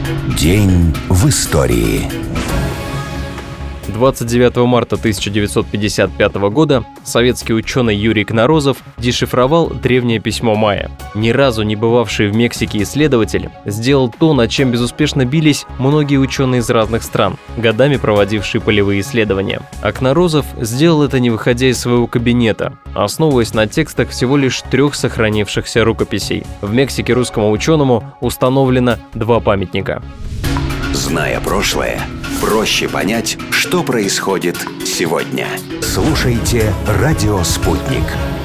День в истории. 29 марта 1955 года советский ученый Юрий Кнорозов дешифровал древнее письмо майя. Ни разу не бывавший в Мексике исследователь сделал то, над чем безуспешно бились многие ученые из разных стран, годами проводившие полевые исследования. А Кнорозов сделал это, не выходя из своего кабинета, основываясь на текстах всего лишь 3 сохранившихся рукописей. В Мексике русскому ученому установлено 2 памятника. Зная прошлое, проще понять, что происходит сегодня. Слушайте «Радио Спутник».